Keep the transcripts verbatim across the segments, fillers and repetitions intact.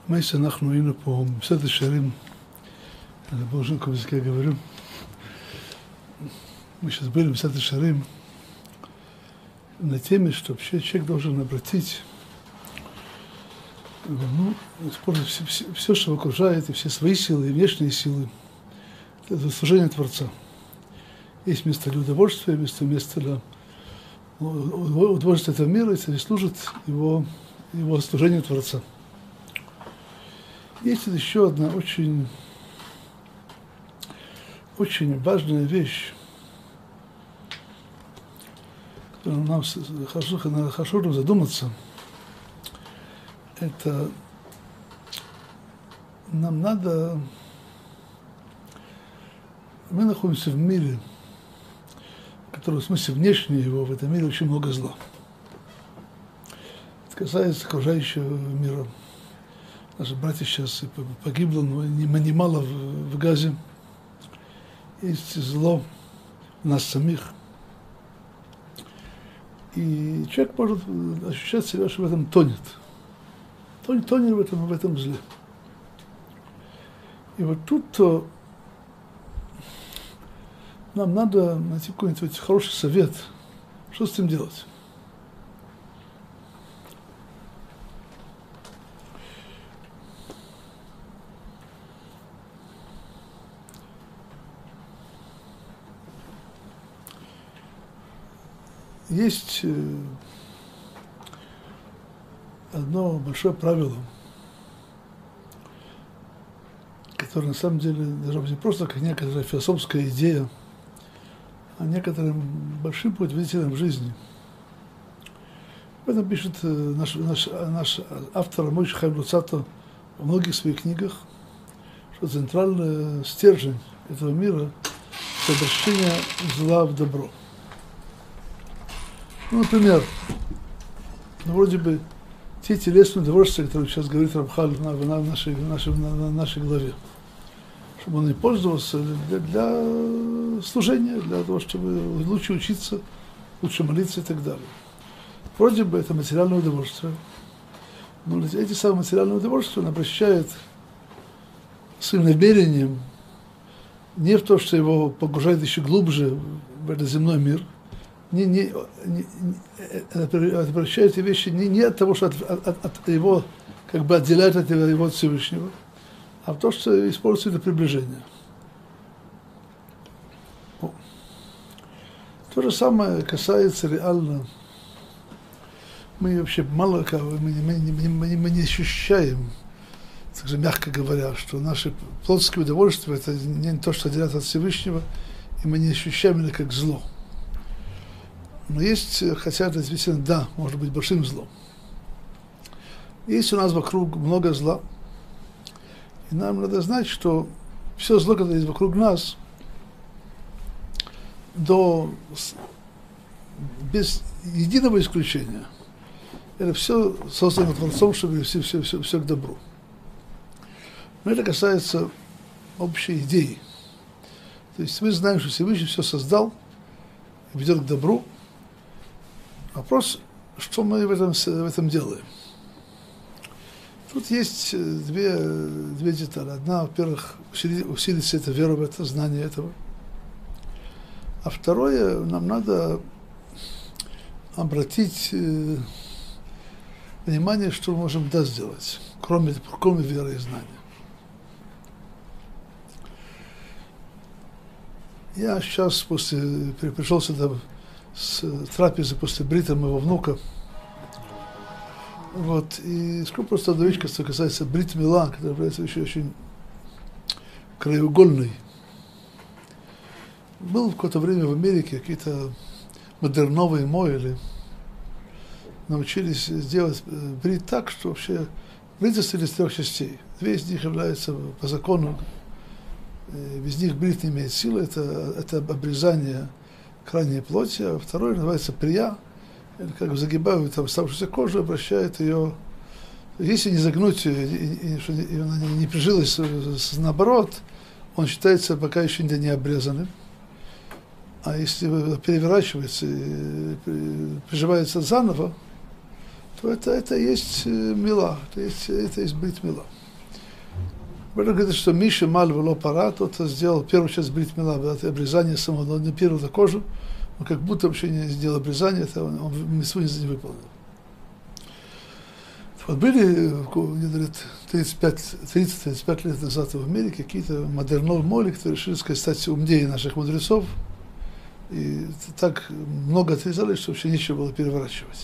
Месяц אנחנו היינו פה בסדר שערים, על הבורשן קובזקי הגברים. Мы сейчас были в Саде Шарим на теме, что вообще человек должен обратить, ну, использовать все, все, все, что его окружает, и все свои силы, и внешние силы, это служение Творца. Есть место для удовольствия, место, место для удовольствия этого мира, если служит его, его служению Творца. Есть еще одна очень, очень важная вещь, которую нам хорошо, хорошо задуматься. Это нам надо... Мы находимся в мире, который, в смысле, внешне его, в этом мире очень много зла. Это касается окружающего мира. Наши братья сейчас погибло, но немало в, в Газе. Есть зло в нас самих. И человек может ощущать себя, что в этом тонет. Тонет, тонет в этом, в этом зле. И вот тут-то нам надо найти какой-нибудь хороший совет, что с этим делать. Есть одно большое правило, которое на самом деле даже не просто как некоторая философская идея, а некоторым большим путеводителем в жизни. Об этом пишет наш, наш, наш автор Мойше Хаим Люцато во многих своих книгах, что центральный стержень этого мира – это обращение зла в добро. Ну, например, ну, вроде бы те телесные удовольствия, которые сейчас говорит Рамхаль на, на, нашей, на, нашей, на, на нашей главе, чтобы он и пользовался для, для служения, для того, чтобы лучше учиться, лучше молиться и так далее. Вроде бы это материальное удовольствие, но эти самые материальные удовольствия он обращает своим намерением не в то, что его погружает еще глубже в этот земной мир, Не, не, не, не, обращают эти вещи не, не от того, что от, от, от его, как бы отделяют от его от Всевышнего, а в то, что используется это приближение. О. То же самое касается реально. Мы вообще мало кого, мы, мы, мы, мы, мы не ощущаем, так же мягко говоря, что наши плотские удовольствия это не то, что отделяют от Всевышнего, и мы не ощущаем это как зло. Но есть, хотя это действительно, да, может быть большим злом. Есть у нас вокруг много зла. И нам надо знать, что все зло, которое есть вокруг нас, до, без единого исключения, это все создано Творцом, чтобы все, все, все, все к добру. Но это касается общей идеи. То есть мы знаем, что Всевышний все создал, ведет к добру. Вопрос, что мы в этом, в этом делаем. Тут есть две, две детали. Одна, во-первых, усилится эта вера в это, знание этого. А второе, нам надо обратить э, внимание, что мы можем да сделать, кроме, кроме веры и знания. Я сейчас после, пришел сюда с трапезы после брита моего внука. Вот, и скажу просто одну вещь, которая касается брит мила, которая является еще очень краеугольной. Был в какое-то время в Америке какие-то модерновые моэли научились делать брит так, что вообще брит состоит из трех частей. Две из них являются по закону, без них брит не имеет силы, это, это обрезание крайней плоти, а второй называется прия, как бы загибают там оставшуюся кожу, обращают ее, если не загнуть, и, и, и она не, не прижилась наоборот, он считается пока еще не обрезанным, а если переворачивается и приживается заново, то это, это есть мила, это есть, это есть брит мила. Брэда говорит, что Миша Маль Вело Пара, тот сделал первую часть брит мила, обрезание самого, но не первую кожу, он как будто вообще не сделал обрезание, это он, он митцву не выполнил. Вот были тридцать пять лет назад в Америке какие-то модерновые, которые решили стать умнее наших мудрецов, и так много отрезали, что вообще нечего было переворачивать.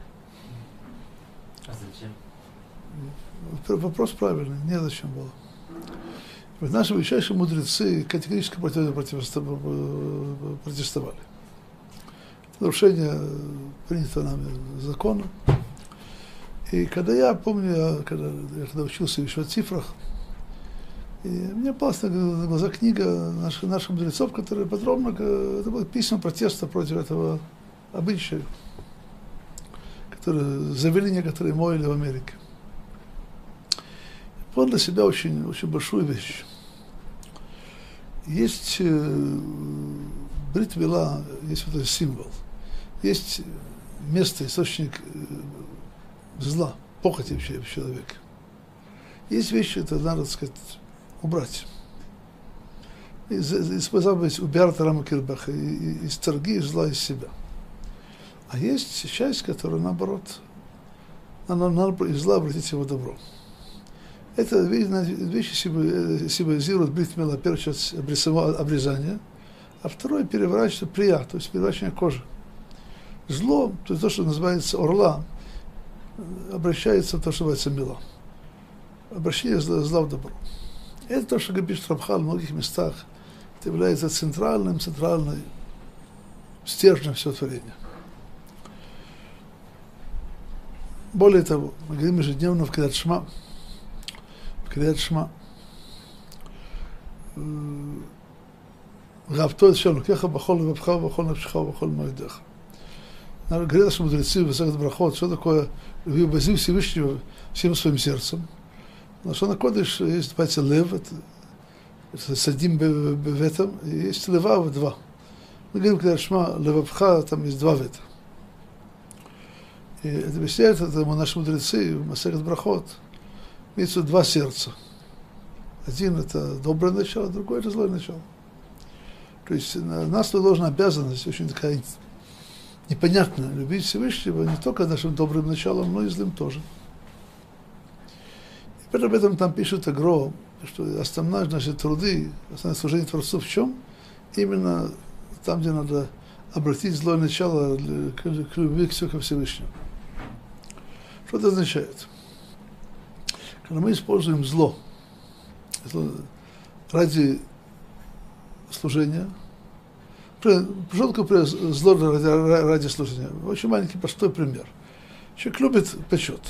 А зачем? Вопрос правильный, не зачем было. Вот наши величайшие мудрецы категорически протестовали. Нарушение принятого нами закона. И когда я помню, я, когда, я когда учился еще в цифрах, и мне попалась на глаза книга наших, наших мудрецов, которые подробно, это было письма протеста против этого обычая, которые завели некоторые моили в Америке. Я понял для себя очень, очень большую вещь. Есть э, брит мила, есть вот этот символ, есть место, источник э, зла, похоти вообще в человеке. Есть вещи, это надо, так сказать, убрать. Использовать убирать раму кирбаха, из торги зла из себя. А есть часть, которая наоборот, она надо из зла обратить его в добро. Это вещи символизируют брит мила, первая часть обрезания, а второе переворачивается прия, то есть переворачивание кожи. Зло, то есть то, что называется орла, обращается в то, что называется мила. Обращение зла, зла в добро. Это то, что говорит Рамхаль в многих местах. Это является центральным, центральным стержнем всего творения. Более того, мы говорим ежедневно в Крият Шма, в Крият Шма, Гавто Шелукеха бахол левавха бахол навшеха бахол моедеха. Говорят наши мудрецы в Масехет Брахот, что такое любви Всевышнего всем своим сердцем. Но что на кодыш есть, называется, лев, это, это садим в этом, и есть лева в два. Мы говорим, когда шма левавха, там есть два вета. И это объясняет, это наши мудрецы в Масехет Брахот, имеется два сердца. Один это доброе начало, другой это злое начало. То есть нас должна обязанность, очень такая непонятная, любить Всевышнего не только нашим добрым началом, но и злым тоже. И об этом там пишет Агро, что основные наши труды, основное служение Творцу в чем? Именно там, где надо обратить злое начало к, к любви к Всевышнему. Что это означает? Когда мы используем зло, зло ради служения, жутко зло ради, ради служения. Очень маленький простой пример. Человек любит почет.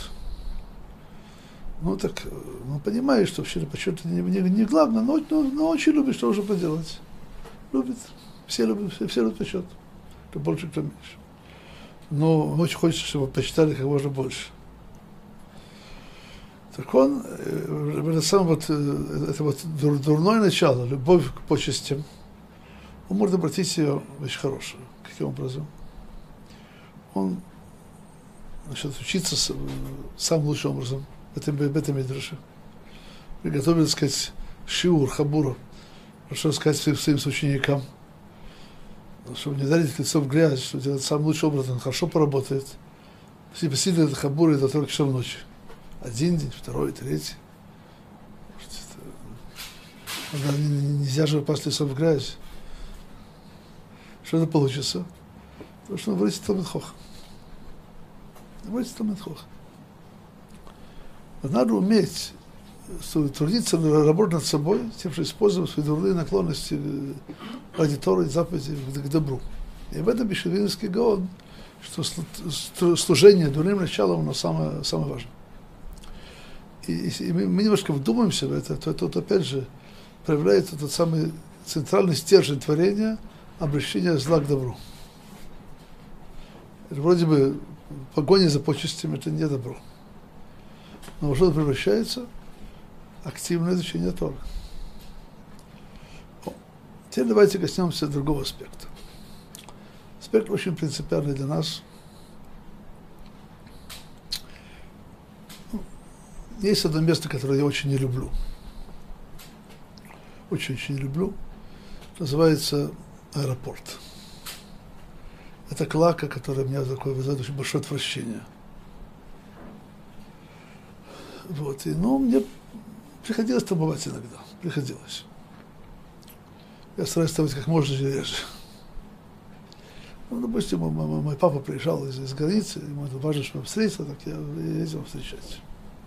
Ну так, ну понимаешь, что вообще почет не, не, не главное, но, но, но очень любит, что уже поделать. Любит. Все любят, все, все любят почет. Кто больше, кто меньше. Но очень хочется, чтобы почитали как можно больше. Так он, это самое вот, это вот дурное начало, любовь к почестям, он может обратить ее в вещь хорошую. Каким образом? Он начнет учиться самым лучшим образом в этом, в этом мидраше. Приготовит, так сказать, шиур, хабура, хорошо сказать своим, своим ученикам, чтобы не дарить лицо в грязь, чтобы делать самым лучшим образом, он хорошо поработает. Если посидит это хабура до трех часов ночи. Один день, второй, третий. Это, нельзя же упасть лицом в грязь. Что это получится? Потому что он вырастет Талмид Хохам. Вырастет Талмид Хохам. Надо уметь трудиться, работать над собой, тем, что использовать свои дурные наклонности ради Торы и заповедей к добру. И в этом пишет Вильнюсский Гаон, что служение дурным началом, оно самое, самое важное. И если мы немножко вдумаемся в это, то это, опять же, проявляет тот самый центральный стержень творения, обращение зла к добру. Это вроде бы погоня за почестями, это не добро. Но уже превращается в активное изучение Торы. Теперь давайте коснемся другого аспекта. Аспект очень принципиальный для нас. Есть одно место, которое я очень не люблю. очень-очень люблю, называется «Аэропорт». Это клака, которая меня такое вызывает очень большое отвращение. Вот, и, ну, мне приходилось там бывать иногда, приходилось. Я стараюсь ставить как можно реже. Ну, допустим, мой, мой, мой папа приезжал из, из границы, ему это важно, чтобы встретиться, так я ездил встречать.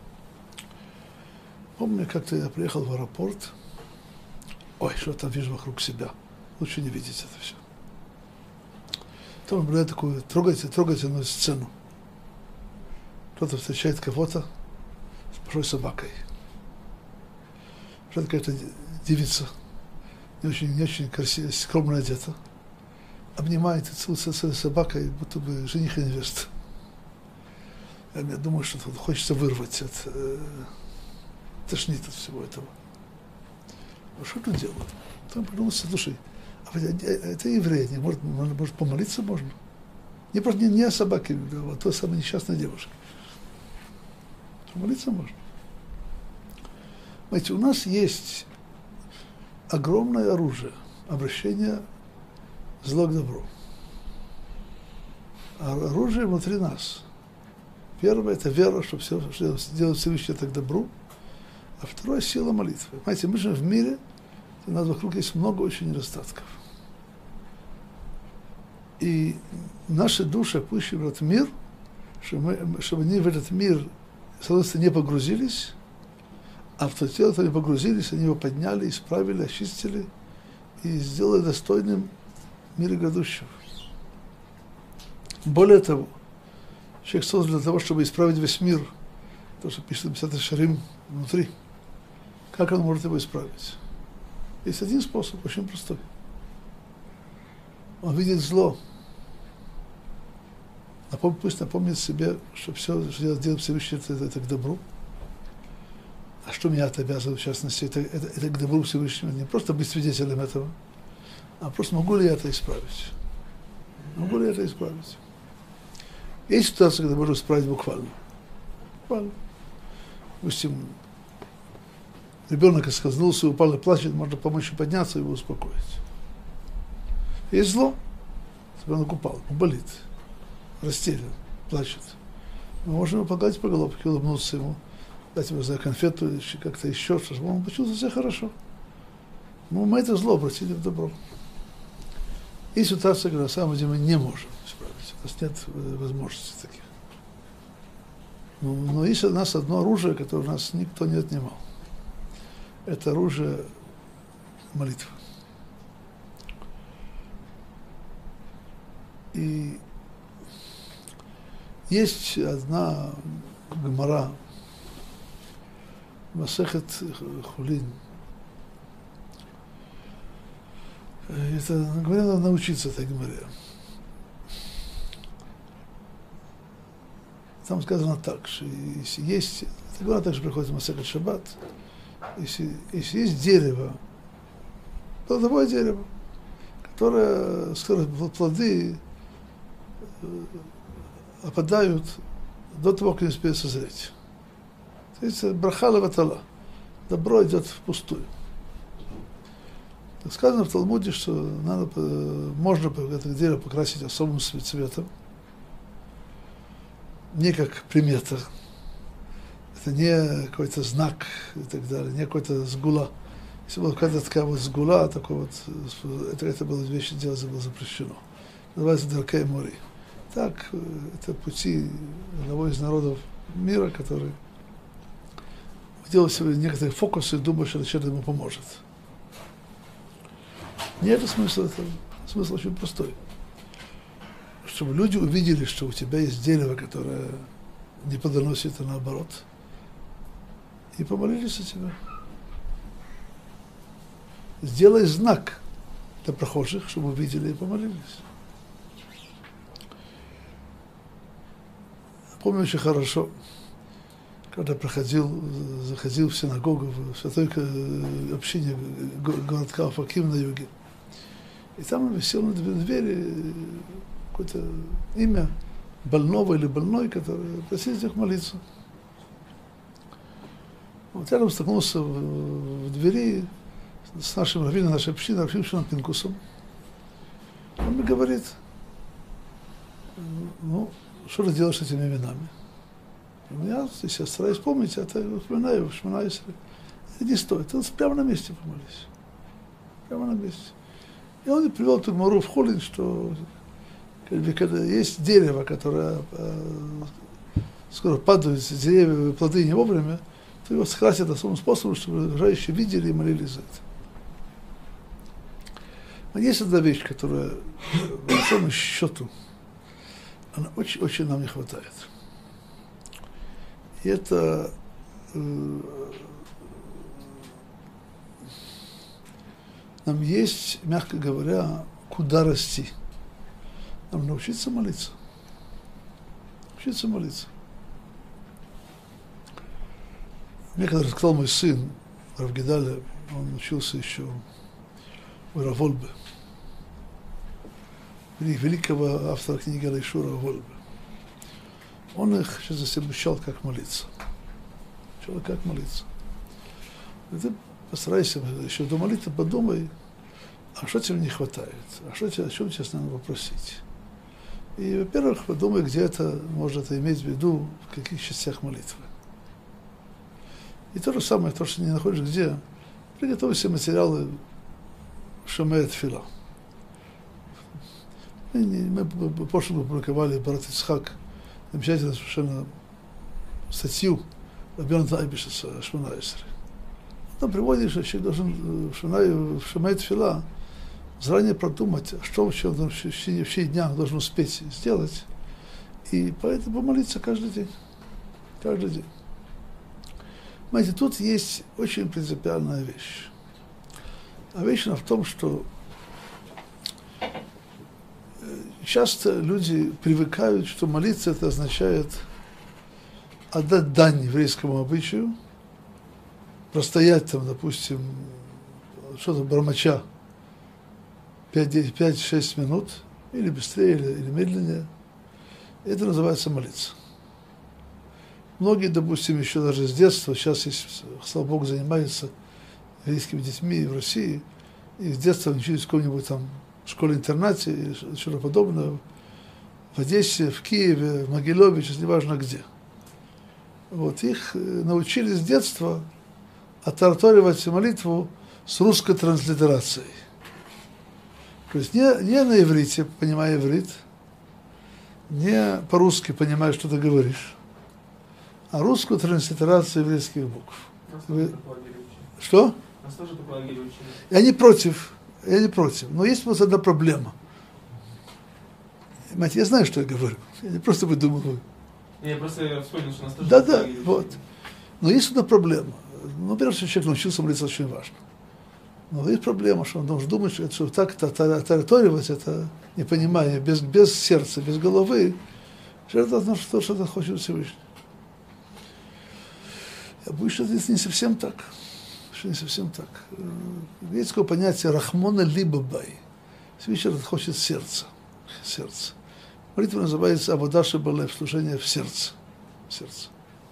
Помню, как-то я приехал в аэропорт. Ой, что там вижу вокруг себя. Лучше не видеть это все. Там наблюдаю такую трогательную, трогательную сцену. Кто-то встречает кого-то с большой собакой. Что-то какая-то девица, не очень, не очень красиво, скромно одета, обнимает и целуется своей собакой, будто бы жених и невеста. Я думаю, что хочется вырвать от... Э, тошнит от всего этого. А что тут делать? Там подумал, слушай, а это евреи, не может, может помолиться можно? Не просто не, не о собаке, а о той самой несчастной девушке. Помолиться можно. Знаете, у нас есть огромное оружие обращения зла к добру. А оружие внутри нас. Первое – это вера, что все, что делать Всевышний это к добру. А второе – сила молитвы. Понимаете, мы живем в мире, где у нас вокруг есть много очень недостатков. И наши души, опущены в этот мир, чтобы, мы, чтобы они в этот мир, с одной стороны, не погрузились, а в то тело, они погрузились, они его подняли, исправили, очистили и сделали достойным мира грядущего. Более того, человек создан для того, чтобы исправить весь мир, то, что пишет Месилат Йешарим внутри. Как он может его исправить? Есть один способ, очень простой. Он видит зло. Напом, пусть напомнит себе, что все, что я делаю Всевышний, это, это, это к добру. А что меня это обязывает, в частности, это, это, это к добру Всевышнего. Не просто быть свидетелем этого, а просто могу ли я это исправить? Могу ли я это исправить? Есть ситуация, когда можно исправить буквально. Буквально. Допустим, ребенок оскользнулся, упал и плачет, можно помочь ему подняться и его успокоить. Есть зло. Ребенок упал, он болит, растерян, плачет. Мы можем его погладить по головке, улыбнуться ему, дать ему за конфету или как-то еще, чтобы он почувствовал себя хорошо. Но мы это зло обратили в добро. Есть ситуация, когда на самом деле мы не можем исправить. У нас нет возможностей таких. Но, но есть у нас одно оружие, которое у нас никто не отнимал. Это оружие молитвы. И есть одна гемара, Масехет Хулин. Это, говорят, надо научиться этой гемаре. Там сказано так, что если есть, это гемара также приходит в Масехет Шаббат, если, если есть дерево, плодовое дерево, которое, с которого плоды опадают до того, как не успеют созреть. То есть браха леватала. Добро идет впустую. Так сказано в Талмуде, что надо, можно это дерево покрасить особым цветом. Не как примета. Это не какой-то знак и так далее, не какой-то сгула. Если была какая-то такая вот сгула, такой вот, это, это было вещи делать было запрещено. Называется Даркей Мори. Так, это пути одного из народов мира, который делал себе некоторые фокусы и думал, что это чем-то ему поможет. Нет, смысл этого. Смысл очень простой. Чтобы люди увидели, что у тебя есть дерево, которое не плодоносит, а наоборот, и помолились за тебя. Сделай знак для прохожих, чтобы увидели и помолились. Помню очень хорошо, когда проходил, заходил в синагогу, в святой общине городка Офаким на юге. И там висело на двери какое-то имя больного или больной, который просил их молиться. Вот рядом столкнулся в, в двери с нашим раввином, нашей общиной, Раввином Шимоном Пинкусом. Он мне говорит, ну, что ты делаешь с этими именами? Я, если я стараюсь помнить, это вспоминаю, вспоминаю, не стоит. Ты прямо на месте помолись. Прямо на месте. И он привел эту гмару в Холин, что когда есть дерево, которое э, скоро падают деревья, плоды не вовремя, то его скрасят особым способом, чтобы окружающие видели и молились за это. Но есть одна вещь, которая, по большому счету, она очень-очень нам не хватает. И это э, нам есть, мягко говоря, куда расти. Нам научиться молиться. Учиться молиться. Мне когда рассказал мой сын, Рав Гедаля, он учился еще у Рав Вольбе, великого автора книги Рав Вольбе. Он их сейчас совсем обучал, как молиться. Учил, как молиться. И ты постарайся еще до молитвы подумай, а что тебе не хватает, а что тебе, о чем тебе надо попросить. И, во-первых, подумай, где это может иметь в виду, в каких частях молитвы. И то же самое, то, что не находишь где, приготовь все материалы Шомей Тфила. Мы, мы, мы в прошлом опубликовали Барат Ицхак, замечательную совершенно статью Рабьона Айбиша Шмонайсера. Там приводит, что человек должен в Шомей Тфила заранее продумать, что вообще он в течение дня должен успеть сделать, и поэтому помолиться каждый день. Каждый день. Понимаете, тут есть очень принципиальная вещь. А вещь она в том, что часто люди привыкают, что молиться это означает отдать дань еврейскому обычаю, простоять там, допустим, что-то бормоча пять-шесть минут, или быстрее, или, или медленнее. Это называется молиться. Многие, допустим, еще даже с детства, сейчас, есть, слава Богу, занимаются еврейскими детьми в России, и с детства учились в каком-нибудь там школе-интернате или что-то подобное, в Одессе, в Киеве, в Могилеве, сейчас неважно где. Вот, их научили с детства оттараторивать молитву с русской транслитерацией. То есть не, не на иврите, понимая иврит, не по-русски понимая, что ты говоришь, а русскую транслитерацию еврейских букв. Вы... Что? Я не против, я не против, но есть у нас одна проблема. Понимаете, я знаю, что я говорю, я не просто выдумываю. Я просто вспомнил, что у нас тоже... Да, да, вот. Но есть одна проблема. Ну, прежде всего, человек научился молиться, очень важно. Но есть проблема, что он должен думать, что, что так это тараторивать, это не понимая, без, без сердца, без головы, что это то, что, что хочет Всевышний. Я боюсь, что это не совсем так. Что не совсем так. Есть такое понятие рахмона либо бай. Всевышний хочет сердца. Сердце. Молитва называется Авода Шебалев, служение в сердце. В сердце.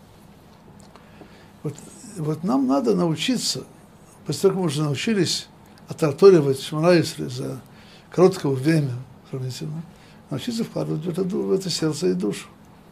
Вот, вот нам надо научиться, после того, как мы уже научились оттараторивать Шмона Исрей за короткое время сравнительно, научиться вкладывать в это, в это сердце и душу.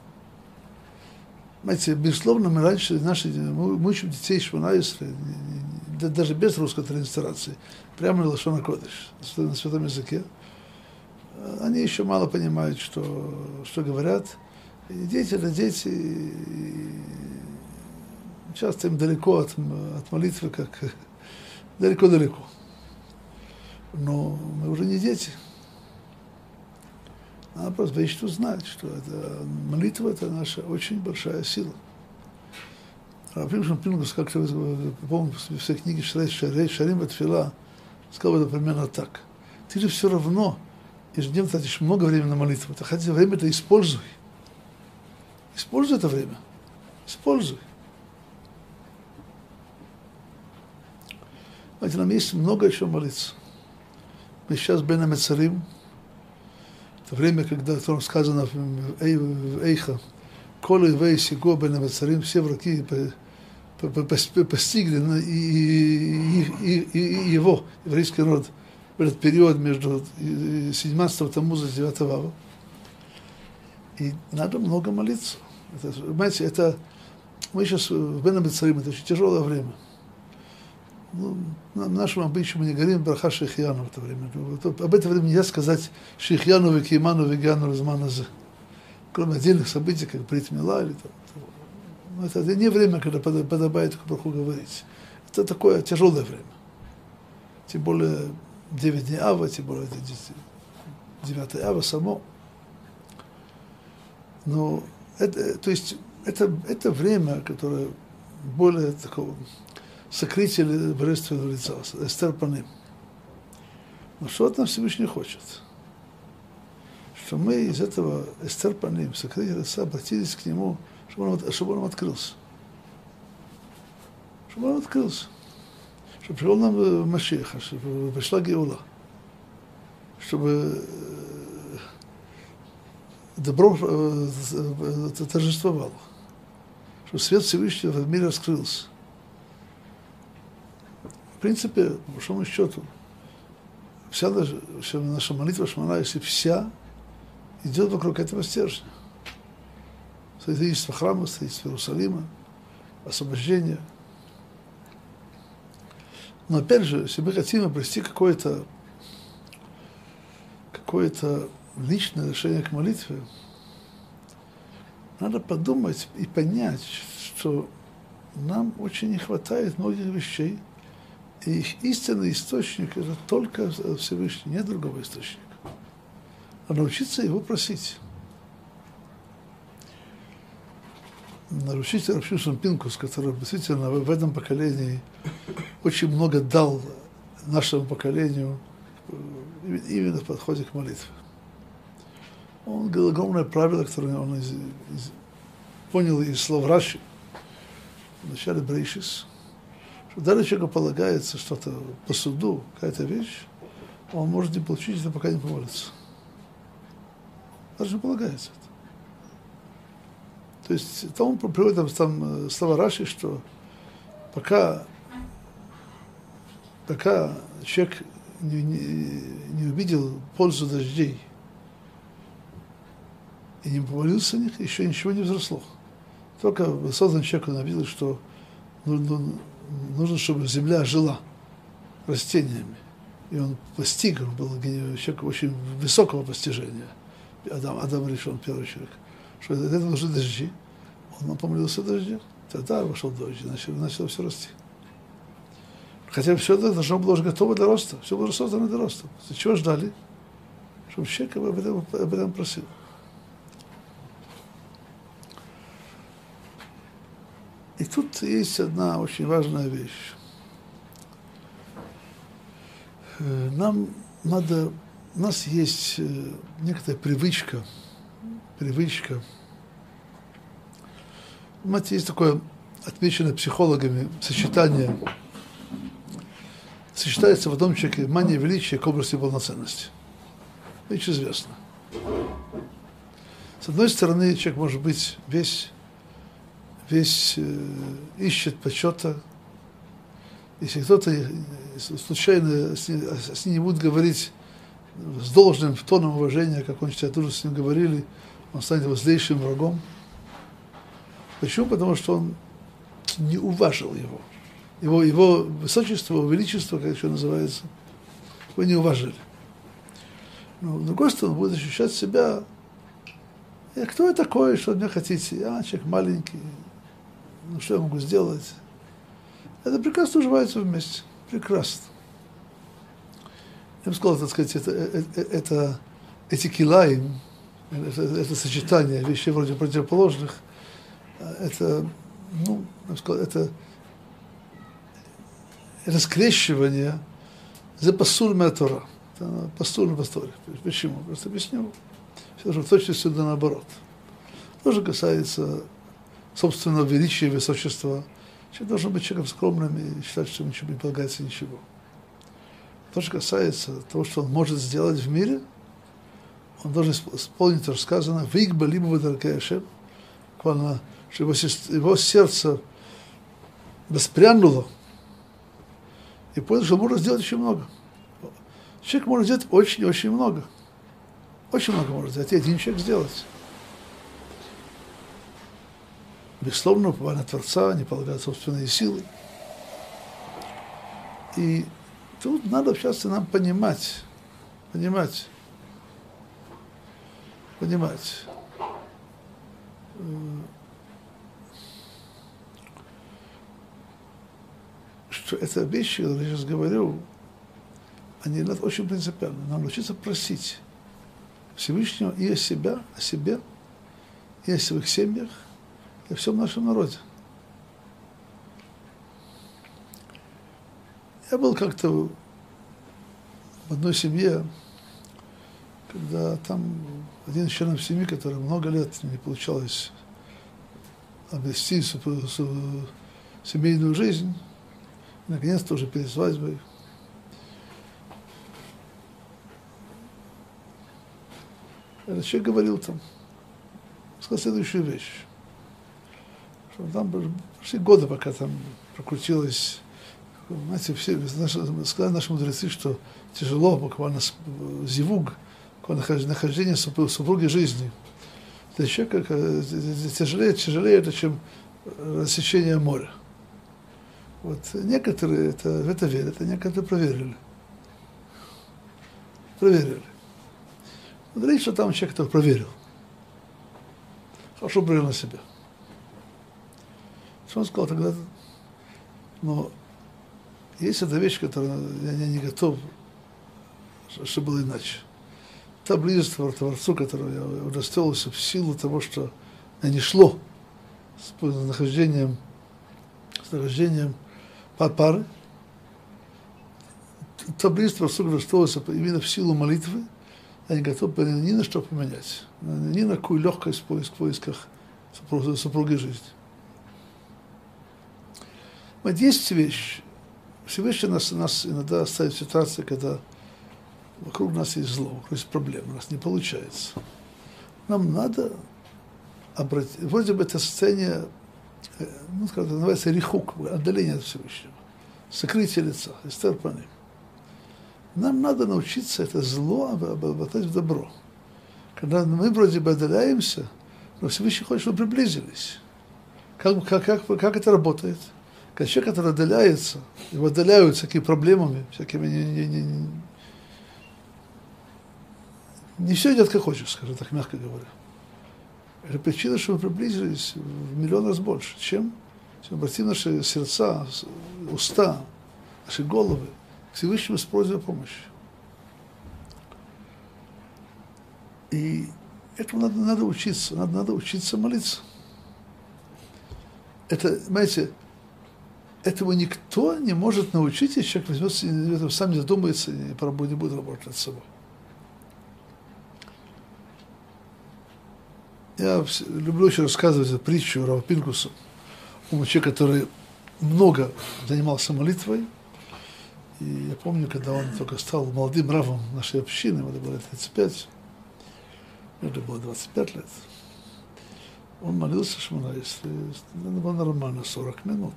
Знаете, безусловно, мы раньше, наши, мы, мы учим детей Шмона Исрей, даже без русской транслитерации, прямо на лашон а-кодеш, на святом языке. Они еще мало понимают, что, что говорят. И дети, это дети, и часто им далеко от, от молитвы, как далеко-далеко. Но мы уже не дети. Надо просто вещь знать, что это, молитва – это наша очень большая сила. Раввин Шимон Пинкус, как-то, помню, в своей книге «Шарим ватфила» сказал это примерно так. Ты же все равно ежедневно тратишь много времени на молитву. Ты хотя время это используй. Используй это время. Используй. Знаете, нам есть много еще молиться. Мы сейчас бен амецарим. Это время, когда там сказано в Эйха, «Колу ивей сиго бен амецарим», все враги постигли и, и, и, и его, еврейский народ, в этот период между семнадцатого Таммуза и девятого Ава. И надо много молиться. Это, понимаете, это мы сейчас в Бен Амицарим, это очень тяжелое время. Ну, нашему обычаю мы не говорим браха Шейхьяну в это время. Об этом времени нельзя сказать Шейхьяну векейману вегяну разманазы. Кроме отдельных событий, как Брит Мила или там. Но это не время, когда подобает к браху говорить. Это такое тяжелое время. Тем более девять дней Ава, тем более девятое Ава само. Но это, то есть это, это время, которое более такого сокрытия божественного лица, эстер паним. Но что от нас Всевышний хочет? Что мы из этого эстер паним, сокрытия лица, обратились к нему, чтобы он, чтобы он открылся. Чтобы он открылся. Чтобы пришел нам Машиах, чтобы пришла Геула. Чтобы добро торжествовало. Чтобы свет Всевышнего в мире раскрылся. В принципе, по большому счету, вся наша, вся наша молитва Шмана, если вся идет вокруг этого стержня. Строительство храма, строительство Иерусалима, освобождение. Но опять же, если мы хотим обрести какое-то какое-то личное решение к молитве, надо подумать и понять, что нам очень не хватает многих вещей, и их истинный источник – это только Всевышний, нет другого источника. А научиться его просить. Нарушитель Рабшимшон Пинкус, который действительно в этом поколении очень много дал нашему поколению именно в подходе к молитве. Он говорил огромное правило, которое он из, из, понял из слов Раши в начале Брейшис, что даже человеку полагается что-то по суду, какая-то вещь, он может не получить это, пока не помолится. Даже не полагается это. То есть там он приводит там слова Раши, что пока, пока человек не, не, не увидел пользу дождей и не помолился о них, еще ничего не взросло. Только создан человек, он увидел, что нужно, чтобы земля жила растениями. И он постиг, он был человек очень высокого постижения. Адам, Адам решен, первый человек. Что это, это нужны дожди. Он помолился о дожде. Тогда вошел дождь, и начало, начало все расти. Хотя все это должно было уже готово для роста. Все было создано для роста. Чего ждали? Чтобы человек об этом, об этом просил. И тут есть одна очень важная вещь. Нам надо, у нас есть некоторая привычка, привычка. Знаете, есть такое отмеченное психологами сочетание, сочетается в одном человеке мания величия к области полноценности. Это известно. С одной стороны, человек может быть весь, весь э, ищет почета. Если кто-то случайно с ним, с ним не будет говорить с должным тоном уважения, как он считает, уже с ним говорили, он станет его злейшим врагом. Почему? Потому что он не уважил его. Его, его высочество, его величество, как еще называется, его не уважили. Но с другой стороны, он будет ощущать себя, «Э, кто я такой, что от меня хотите? Я человек маленький, ну что я могу сделать?» Это прекрасно уживается вместе. Прекрасно. Я бы сказал, так сказать, это, это, это эти килаим, это, это сочетание вещей вроде противоположных, это, ну, я бы сказал, это, это скрещивание за пасуль Тора. Это пасуль Тора. Почему? Просто объясню. Все же в точности да наоборот. Тоже касается собственного величия и высочества. Человек должен быть человеком скромным и считать, что ему ничего не полагается ничего. То, что касается того, что он может сделать в мире, он должен исполнить то, что сказано, «Вигба либо выдаркая Ашем», что его, его сердце воспрянуло и понял, что можно сделать очень много. Человек может сделать очень-очень много. Очень много может сделать. И один человек сделать. Безусловно, уповая на Творца, не полагая собственные силы. И тут надо сейчас нам понимать, понимать, понимать, что это вещи, которые я сейчас говорю, они очень принципиальны. Нам научиться просить Всевышнего и о себя, о себе, и о своих семьях, и о всем нашем народе. Я был как-то в одной семье, когда там один из членов семьи, который много лет не получалось обрести семейную жизнь, наконец-то уже перед свадьбой, этот человек говорил там, сказал следующую вещь, что там прошли годы, пока там прокрутилось. Знаете, все, наши, сказали наши мудрецы, что тяжело, буквально зивуг, нахождение супруги жизни. Для человека тяжелее, тяжелее это, чем рассечение моря. Вот некоторые это, в это верят, а некоторые проверили. Проверили. Вот речь, что там человек, который проверил. Хорошо проверил на себя. Что он сказал тогда? Но есть эта вещь, которую я не готов, чтобы было иначе. Та близость к Творцу, которую я удостоился в силу того, что я не шло с нахождением, с нахождением пары. Та близость к Творцу удостоился именно в силу молитвы. Я не готов ни на что поменять, ни на какую легкость в поисках супруги жизни. Вот есть вещь. Всевышний нас, нас иногда ставит в ситуации, когда вокруг нас есть зло, вокруг есть проблемы, у нас не получается. Нам надо обратить, вроде бы это состояние, ну, скажем, называется рихук, отдаление от Всевышнего, сокрытие лица, эстер паним. Нам надо научиться это зло обратить в добро. Когда мы вроде бы отдаляемся, но Всевышний хочет, чтобы мы приблизились. Как, как, как, как это работает? Когда человек, который отдаляется, его отдаляют всякими проблемами, всякими не, не, не, не, не все идет как хочешь, скажем так, мягко говоря. Это причина, что мы приблизились в миллион раз больше. Чем? Чем обратим наши сердца, уста, наши головы к Всевышнему с просьбой о помощи. И этому надо, надо учиться, надо, надо учиться молиться. Это, знаете, этого никто не может научить, если человек возьмет, сам не задумается и не будет работать над собой. Я люблю очень рассказывать эту притчу Рава Пинкуса, о человеке, который много занимался молитвой. И я помню, когда он только стал молодым равом нашей общины, ему было тридцать пять, мне было двадцать пять лет, он молился Шмона, если это было нормально, сорок минут.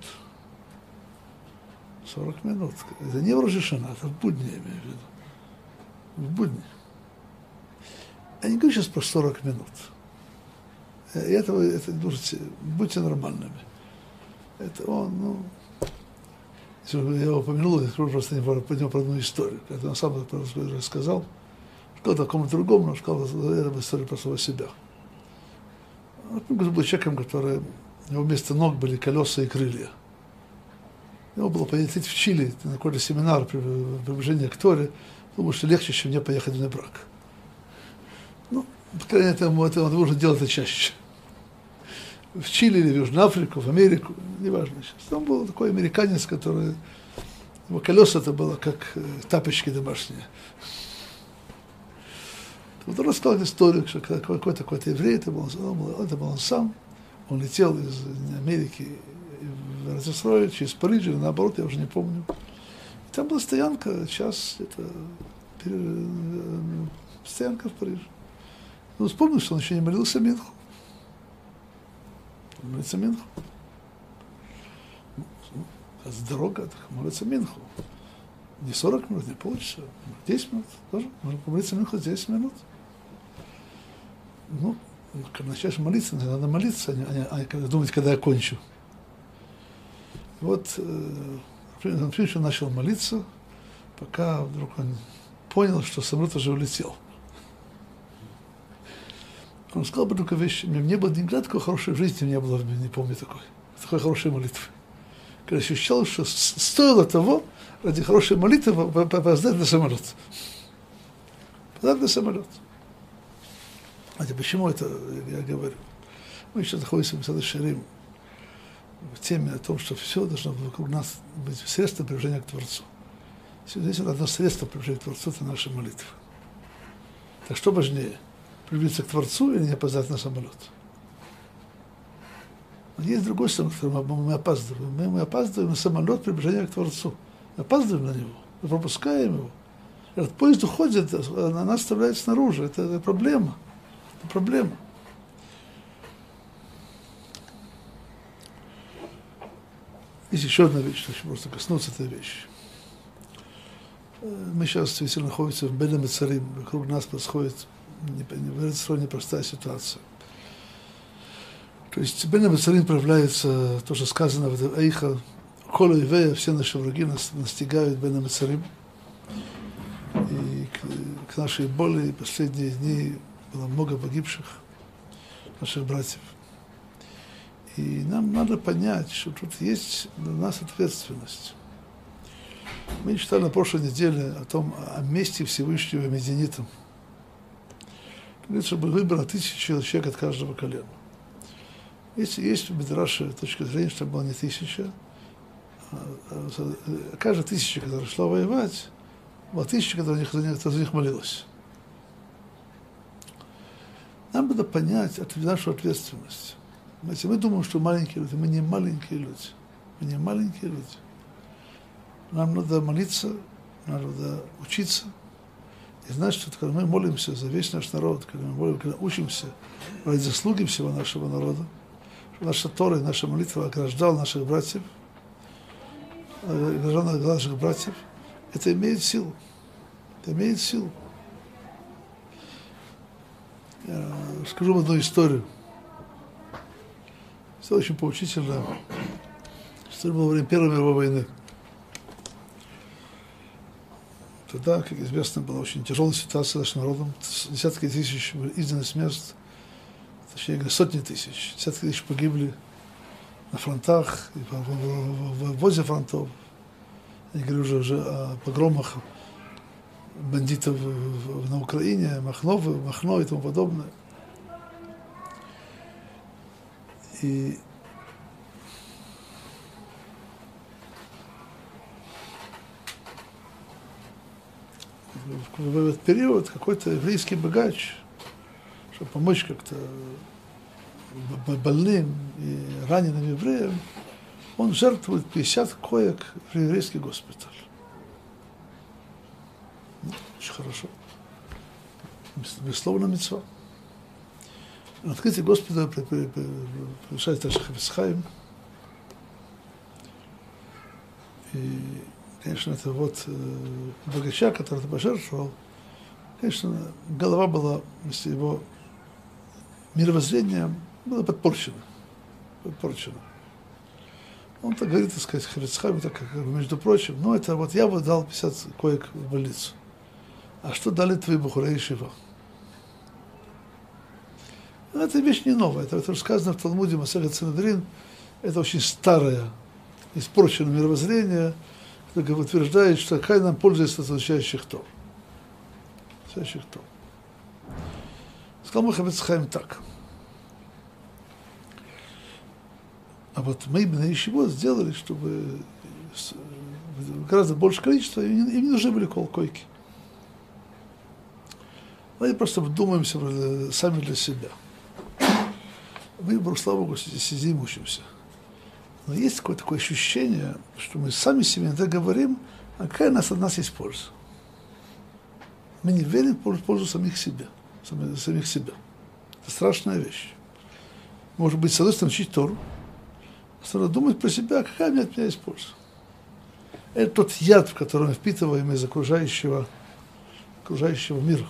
сорок минут. Это не в Рош ха-Шана, это в будни, я имею в виду. В будни. Я не говорю сейчас про сорок минут. И этого, это, будьте нормальными. Это он, ну, если я его упомянул, я просто не поднял про одну историю. Когда он сам это рассказал, сказал такому другому, но сказал, это история про самого себя. Он был человеком, который, у него вместо ног были колеса и крылья. Ему было поехать в Чили на какой-то семинар приближения к Торе, думаю, что легче, чем мне поехать в Небрак. Ну, по крайней мере, это, это, он должен делать это чаще. В Чили или в Южную Африку, в Америку, неважно сейчас. Там был такой американец, который, его колеса это было как тапочки домашние. Вот он рассказал историю, что какой-то какой-то еврей, это был, это был он сам, он летел из Америки в Эрец-Исроэль, через Париж, или наоборот, я уже не помню. И там была стоянка, час, это, стоянка в Париже. Ну, вспомнил, что он еще не молился Минху. Он молится Минху. А с дорога, так молится минху. Не сорок минут, не полчаса, десять минут тоже. Можно помолиться минху десять минут. Ну, когда начинаешь молиться, надо молиться, а не, а не, а не думать, когда я кончу. Вот, например, он начал молиться, пока вдруг он понял, что самолет уже улетел. Он сказал бы только вещи. У меня не было никогда такой хорошей жизни, не было, не помню такой, такой хорошей молитвы. Когда ощущал, что стоило того, ради хорошей молитвы опоздать на самолет. Опоздать на самолет. А почему это я говорю? Мы сейчас находимся в Месад Шарим, в теме о том, что все должно вокруг нас быть средством приближения к Творцу. Здесь одно средство приближения к Творцу – это наша молитва. Так что важнее, приблизиться к Творцу или не опоздать на самолет? Но есть другой самолет, который мы, мы опаздываем. Мы, мы опаздываем на самолет приближения к Творцу. Мы опаздываем на него, мы пропускаем его. Этот поезд уходит, а нас оставляет снаружи. Это, это проблема. Это проблема. Есть еще одна вещь, хочу просто коснуться этой вещи. Мы сейчас действительно находимся в Бен Мецарим, вокруг нас происходит непростая ситуация. То есть Бен Мецарим проявляется то, что сказано в Эйха, Кола и Вея, все наши враги нас настигают Бен Мецарим. И к, к нашей боли последние дни было много погибших наших братьев. И нам надо понять, что тут есть для нас ответственность. Мы читали на прошлой неделе о том, о месте Всевышнего Медианитам. Говорится, что выбрано тысяча человек от каждого колена. Есть, есть в Мидраше точка зрения, что было не тысяча, а, а каждая тысяча, которая шла воевать, была тысяча, которая за них, за них молилась. Нам надо понять нашу ответственность. Знаете, мы думаем, что маленькие люди, мы не маленькие люди. Мы не маленькие люди. Нам надо молиться, нам надо учиться. И знать, что когда мы молимся за весь наш народ, когда мы молимся, когда учимся ради заслуги всего нашего народа, что наша Тора и наша молитва ограждала наших братьев, ограждала наших братьев, это имеет силу. Это имеет силу. Я скажу вам одну историю. Это очень поучительно. История была во время Первой мировой войны. Тогда, как известно, была очень тяжелая ситуация с нашим народом. Десятки тысяч были изгнаны с мест, точнее, сотни тысяч. Десятки тысяч погибли на фронтах, и в возле фронтов. Я говорю уже, уже о погромах бандитов на Украине, Махнов, Махно и тому подобное. И в этот период какой-то еврейский богач, чтобы помочь как-то больным и раненым евреям, он жертвует пятьдесят коек в еврейский госпиталь. Ну, очень хорошо. Безусловно, мицва. На открытии госпиталя приглашает наш Хафец Хаим. И, конечно, это вот э, богача, который это пожертвовал, конечно, голова была, если его мировоззрение было подпорчено. подпорчено. Он так говорит, так сказать, Хафец Хаим, так как, между прочим, ну это вот я бы дал пятьдесят коек в больницу. А что дали твои бухурей Шива? Но эта вещь не новая, это, это уже сказано в Талмуде Масехет Санедрин, это очень старое, испорченное мировоззрение, которое утверждает, что Хай нам пользуется от изучающих Тор. Изучающих Тор. Сказал мой Хафец Хаим так. А вот мы именно Ешивот сделали, чтобы гораздо больше количества, им не нужны были койки. Мы просто вдумаемся сами для себя. Мы, слава Богу, сидим, учимся. Но есть какое-то такое ощущение, что мы сами себе иногда говорим, а какая у нас от нас есть польза. Мы не верим в пользу самих себя, самих себя. Это страшная вещь. Может быть, с одной стороны, учить Тору, а с другой думать про себя, какая у меня от меня есть польза. Это тот яд, в который мы впитываем из окружающего, окружающего мира.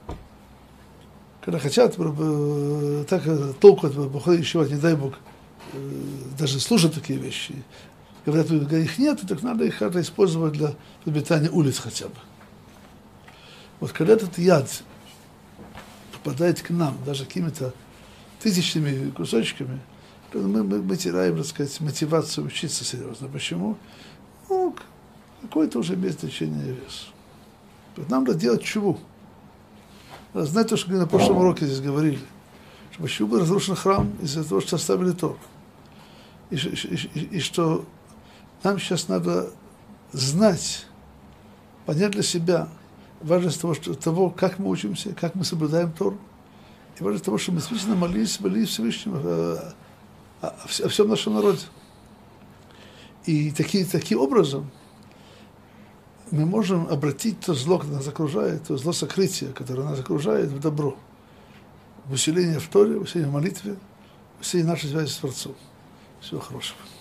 Когда хотят, так толку от Бухари, не дай Бог, даже служат такие вещи. Говорят, когда их нет, так надо их это использовать для подметания улиц хотя бы. Вот когда этот яд попадает к нам, даже какими-то тысячными кусочками, то мы, мы, мы теряем, так сказать, мотивацию учиться серьезно. Почему? Ну, какой-то уже имеет значение вес. Нам надо делать чуву. Знаете, то, что мы на прошлом уроке здесь говорили, что почему был разрушен храм из-за того, что оставили Тору. И, и, и, и что нам сейчас надо знать, понять для себя важность того, что, того, как мы учимся, как мы соблюдаем Тору, и важность того, что мы действительно молились, молились Всевышнему о, о, о всем нашем народе. И таки, таким образом мы можем обратить то зло, которое нас окружает, то зло сокрытия, которое нас окружает, в добро. В усиление в Торе, в усиление в молитве, в усиление нашей связи с Творцом. Всего хорошего.